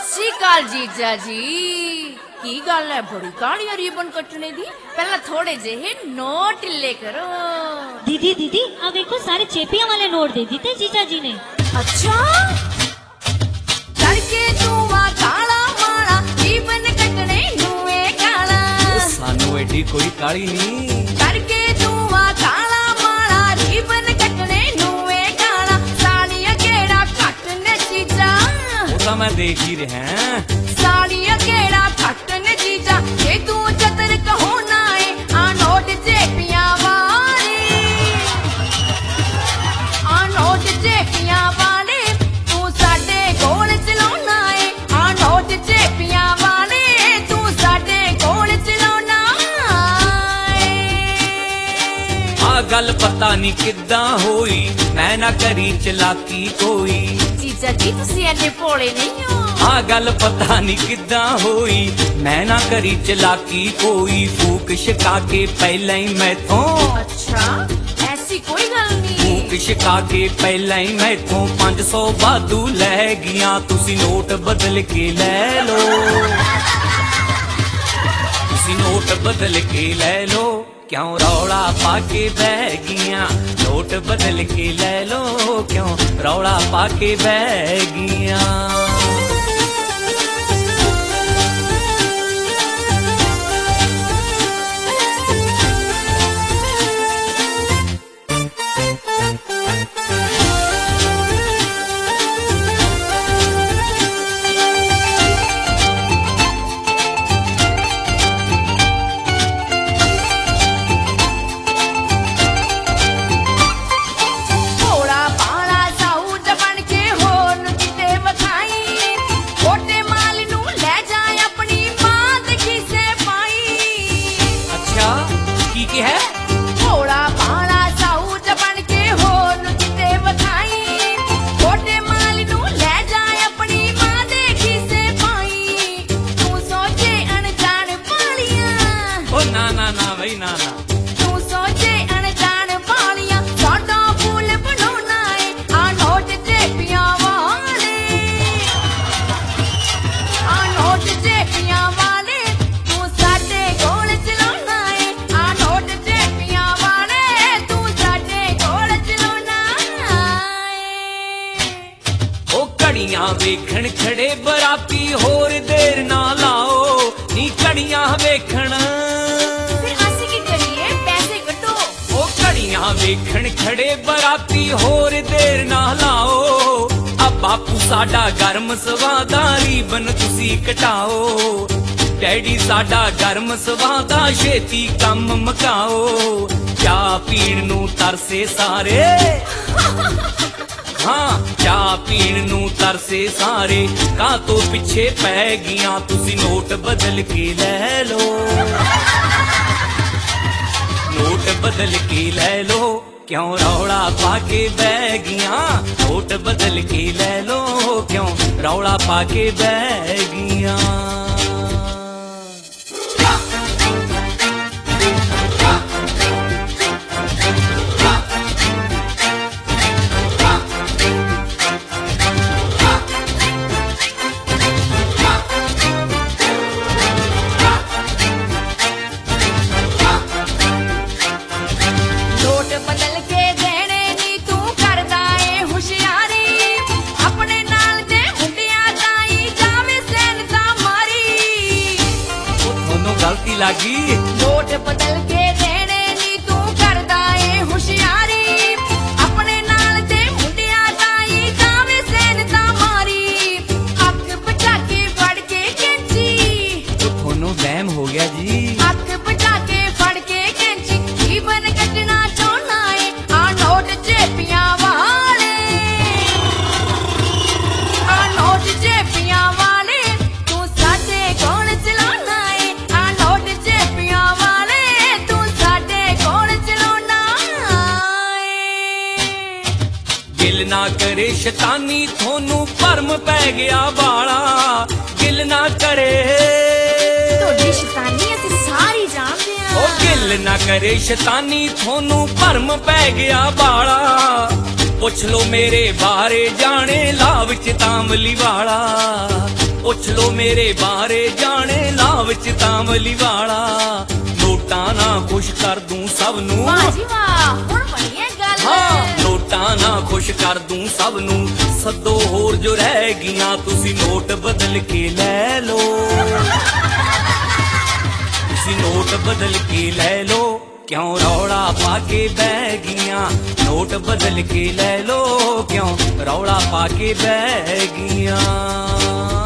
ਸ੍ਰੀ ਅਕਾਲ ਜੀਜਾ ਜੀ। ਕੀ ਗੱਲ ਹੈ, ਬੜੀ ਕਾਲੀ ਰੀਬਨ ਕੱਟਣੇ ਦੀ? ਪਹਿਲਾਂ ਥੋੜੇ ਜਿਹੇ ਨੋਟ ਢਿੱਲੇ ਕਰੋ। दीदी दीदी आ देखो सारे चेपियां वाले नोट दे दिते जीजा जी ने। अच्छा करके तूवा काला माला रीबन कटने नुए काला। सानू एडी कोई काली नहीं। करके तूवा काला माला रीबन कटने नुए काला। सालिया केड़ा कटने जीजा ओदा मैं देख ही रहा। सालिया केड़ा कटने जीजा ये तू चतर कहो ना है आ नोट चेपियां वाले। आ नोट चेपियां वाले तू साडे कोल चलाउना है। आ नोट चेपियां वाले तू साडे कोल चलाउना है। आ गल पता नहीं किद्दां होई मैं ना करी चलाकी कोई। जीजा जी तुसी एने भोले नहीं हो। आ गल पता नहीं किद्दां होई मैं ना करी चलाकी कोई। फूक छका के पहला ही मैथों। अच्छा ऐसी कोई गल नहीं। फूक छका के पहला ही मैथों 500 वाधू लै गियां। तुसी नोट बदल के लै लो। तुसी नोट बदल के लै लो। क्यों रौला पाके बह गियां। नोट बदल के लै लो। क्यों रौला पाके बह गियां। वेखण खड़े बराती होर देर ना लाओ नी घड़ियां वेखण। फिर असी की करिए पैसे कटो। ओ घड़ियां वेखण खड़े बराती होर देर ना लाओ। आ बापू साडा गर्म सवादा रीबन तुसी कटाओ। डैडी साडा गर्म सवादा छेती कम मकाओ। चाह पीण नू तरसे सारे। हाँ चाह पीण नू तरसे सारे। कां तो पिछे पै गियां। तुसी नोट बदल के लै लो। नोट बदल के लै लो। क्यों रौला पाके बह गियां। नोट बदल के लै लो। क्यों रौला पाके बह गियां। गलती लागी नोट बदल के देने नी तू करदा ए होशियारी। अपने नाल दे मुंडिया ताई जावे सैन दा मारी। अख बचा के फड़ के कैंची। तो थोनों वहम हो गया जी। अख बचा के फड़ के कैंची रीबन कटना चाहना है। आ नोट चेपियां वाले। आ नोट चेपियां वाले तू साडे कोल चलाना है। गिल ना करे शैतानी थोनू भरम पै गया बाला। गिल ना करे शैतानी असीं सारी जानदे हां। ओ गिल ना करे शैतानी थोनू भरम पै गया बाला। ਪੁੱਛ ਲੋ ਮੇਰੇ ਬਾਰੇ ਜਾਣੇ ਲਾਭ ਚ ਤਾਂਵਲੀ ਵਾਲਾ ਪੁੱਛ ਲੋ ਮੇਰੇ ਬਾਰੇ ਜਾਣੇ ਲਾਭ ਚ ਤਾਂਵਲੀ ਵਾਲਾ ਨੋਟਾਂ ਨਾਲ ਖੁਸ਼ ਕਰ ਦੂੰ ਸਭ ਨੂੰ ਵਾਹ ਜੀ ਵਾਹ ਹੁਣ ਬਣੀ ਹੈ ਗੱਲ ਹਾਂ ਨੋਟਾਂ ਨਾਲ ਖੁਸ਼ ਕਰ ਦੂੰ ਸਭ ਨੂੰ ਸੱਦੋ ਹੋਰ ਜੋ ਰਹਿ ਗਈਆਂ ਤੁਸੀਂ ਨੋਟ ਬਦਲ ਕੇ ਲੈ ਲੋ ਤੁਸੀਂ ਨੋਟ ਬਦਲ ਕੇ ਲੈ ਲੋ ਕਿਉਂ ਰੌਲਾ ਪਾ ਕੇ ਬਹਿ ਗਈਆਂ ਨੋਟ ਬਦਲ ਕੇ ਲੈ ਲੋ ਕਿਉਂ ਰੌਲਾ ਪਾ ਕੇ ਬਹਿ ਗਈਆਂ